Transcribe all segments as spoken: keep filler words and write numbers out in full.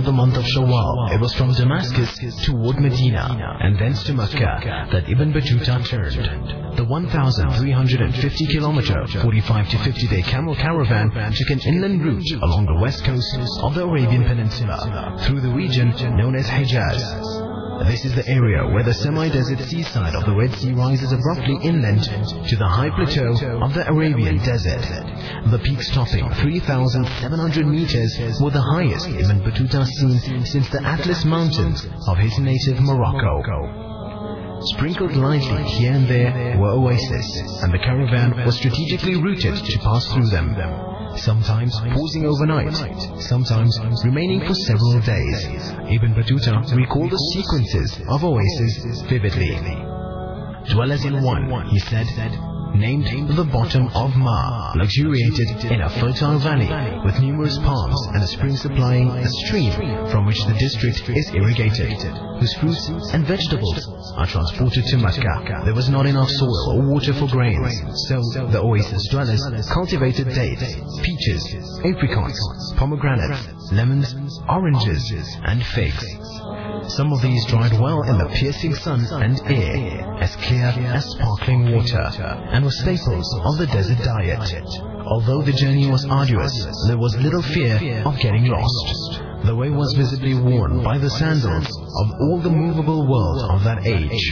of the month of Shawwal, it was from Damascus toward Medina and thence to Mecca that Ibn Battuta turned. The one thousand three hundred fifty kilometer, forty-five to fifty day camel caravan took an inland route along the west coast of the Arabian Peninsula through the region known as Hijaz. This is the area where the semi-desert seaside of the Red Sea rises abruptly inland to the high plateau of the Arabian Desert. The peaks topping three thousand seven hundred meters were the highest Ibn Battuta seen since the Atlas Mountains of his native Morocco. Sprinkled lightly here and there were oases, and the caravan was strategically routed to pass through them, sometimes pausing overnight, sometimes remaining for several days. Ibn Battuta recalled the sequences of oases vividly. Dwellers in one, he said, named the bottom of Ma, luxuriated in a fertile valley with numerous palms and a spring supplying a stream from which the district is irrigated, whose fruits and vegetables are transported to Mecca. There was not enough soil or water for grains, so the oasis dwellers cultivated dates, peaches, apricots, pomegranates, lemons, oranges, and figs. Some of these dried well in the piercing sun and air, as clear as sparkling water, and were staples of the desert diet. Although the journey was arduous, there was little fear of getting lost. The way was visibly worn by the sandals of all the movable world of that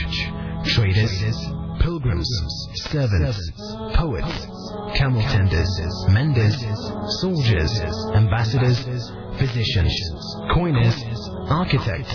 age. Traders, pilgrims, servants, poets, camel tenders, menders, soldiers, ambassadors, physicians, coiners, architects,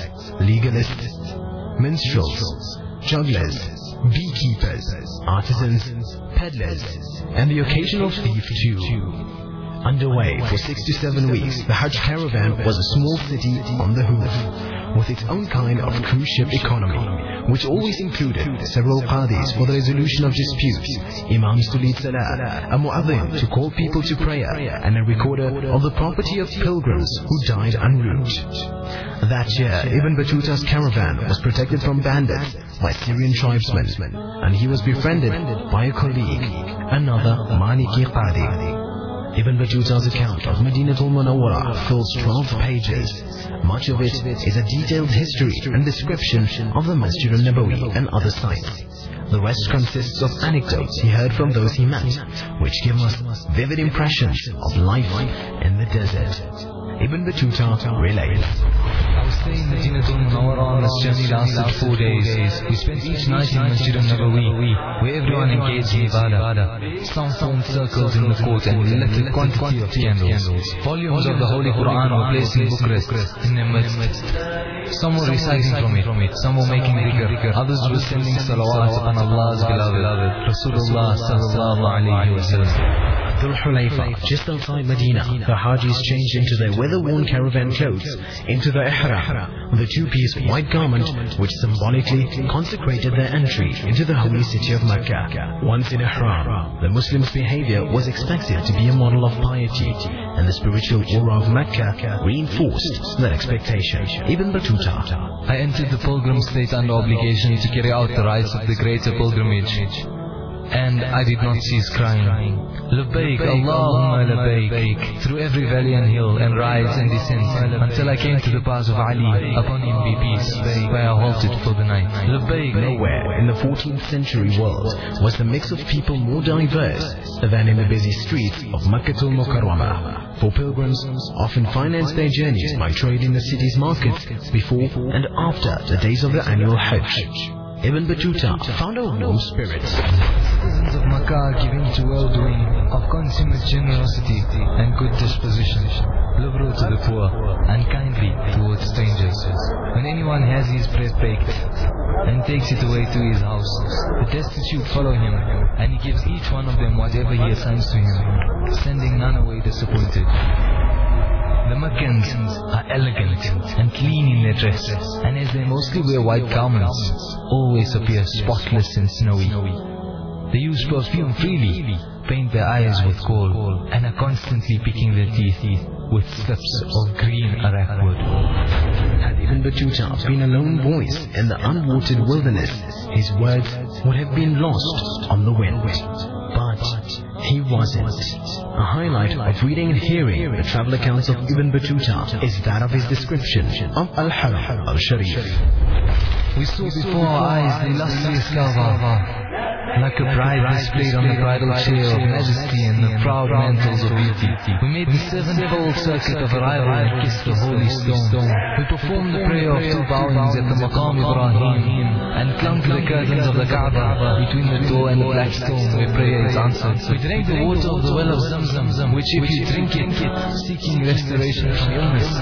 legalists, minstrels, jugglers, beekeepers, artisans, peddlers, and the occasional thief too. Underway for six to seven weeks, the Hajj caravan was a small city on the hoof, with its own kind of cruise ship economy, which always included several qadis for the resolution of disputes, imams to lead salah, a mu'adhin to call people to prayer, and a recorder of the property of pilgrims who died en route. That year, Ibn Battuta's caravan was protected from bandits by Syrian tribesmen, and he was befriended by a colleague, another Maliki Qadi. Ibn Battuta's account of Madinatul Munawwara fills twelve pages. Much of it is a detailed history and description of the Masjid al-Nabawi and other sites. The rest consists of anecdotes he heard from those he met, which give us vivid impressions of life in the desert. Ibn Battuta relates. I was staying in Madinatul Munawwara, and this journey lasted four days. We spent each night in Masjid al-Nabawi, where everyone engaged in ibadah. Some formed circles in the court and lit a quantity of candles. Volumes of the Holy Quran were placed in book rests in their midst. Some were reciting from it, some were making dhikr, others were sending salawat upon Allah's beloved, Rasulullah sallallahu alayhi wa sallam. Dhul Hulayfa, just outside Medina, the Hajis changed into their weather-worn caravan clothes into the ihram, the two-piece white garment which symbolically consecrated their entry into the holy city of Mecca. Once in ihram, the Muslims' behavior was expected to be a model of piety, and the spiritual aura of Mecca reinforced that expectation. Ibn Battuta. I entered the pilgrim state under obligation to carry out the rites of the greater pilgrimage, and I did not cease crying, Labbaik, Allahumma labbaik, through every valley and hill and rise and descent, until I came to the pass of Ali, upon him be peace, where I halted for the night. Labbaik. Nowhere in the fourteenth century world was the mix of people more diverse than in the busy streets of Makkatul Mukarramah. For pilgrims often finance their journeys by trade in the city's markets before and after the days of the annual Hajj. Ibn Battuta found a warm spirit. Citizens of Makkah are given to well-doing, of consummate generosity and good disposition, liberal to the poor, and kindly towards strangers. When anyone has his bread baked and takes it away to his house, the destitute follow him, and he gives each one of them whatever he assigns to him, sending none away disappointed. The Meccans are elegant and clean in their dress, and as they mostly wear white garments, always appear spotless and snowy. They use perfume freely, paint their eyes with gold, and are constantly picking their teeth with slips of green arak wood. Had Ibn Battuta been a lone voice in the unwatered wilderness, his words would have been lost on the wind. But he wasn't. A highlight of reading and hearing the travel accounts of Ibn Battuta is that of his description of Al-Haram al-Sharif. We saw before our eyes the illustrious Kaaba, like a bride displayed on the bridal chair of majesty and the proud mantles of beauty. We made the sevenfold circuit of arrival and kissed the holy stone. We performed the prayer of two bowings at the Maqam Ibrahim and clung to the curtains of the Kaaba between the door and the black stone where prayer is answered. We drank the water of the well of Zamzam, which if you drink it, seeking restoration from illness,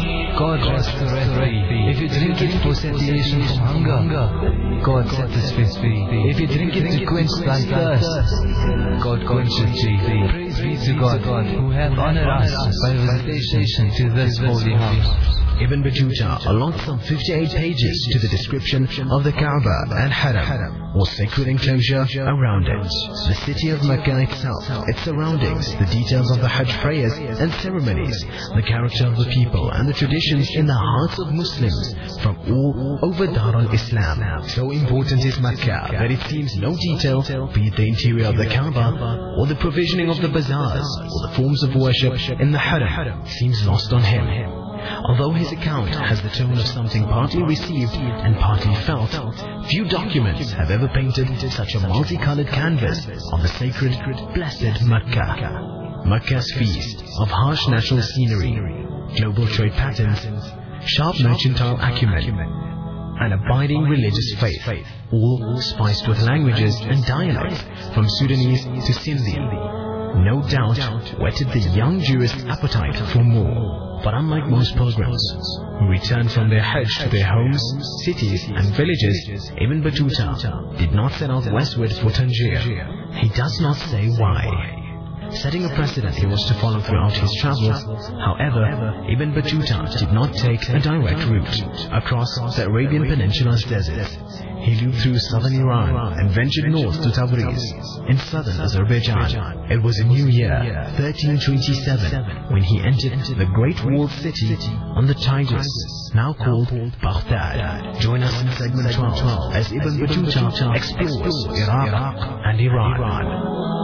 God restorates thee. If you drink it for satiation from hunger, God satisfies thee. If you drink it to quench thy thirst, God quenches thee. Praise be to God, who hath honored us by visitation to this holy house. Ibn Battuta allotted some fifty-eight pages to the description of the Kaaba and Haram, or sacred enclosure around it, the city of Mecca itself, its surroundings, the details of the Hajj prayers and ceremonies, the character of the people and the traditions in the hearts of Muslims from all over Dar al-Islam. So important is Mecca that it seems no detail, be it the interior of the Kaaba, or the provisioning of the bazaars, or the forms of worship in the Haram, seems lost on him. Although his account has the tone of something partly received and partly felt, few documents have ever painted such a multicolored canvas of the sacred, blessed Mecca. Mecca's feast of harsh natural scenery, global trade patterns, sharp mercantile acumen, and abiding religious faith, all spiced with languages and dialects from Sudanese to Sindhi, no doubt whetted the young jurist's appetite for more. But unlike most pilgrims who return from their Hajj to their homes, cities and villages, Ibn Battuta did not set out westward for Tangier. He does not say why. Setting a precedent he was to follow throughout his travels, however, Ibn Battuta did not take a direct route across the Arabian Peninsula's deserts. He flew through southern Iran and ventured north to Tabriz, in southern Azerbaijan. It was a new year, thirteen twenty-seven, when he entered the great walled city on the Tigris, now called Baghdad. Join us in segment twelve as Ibn Battuta explores Iraq and Iran.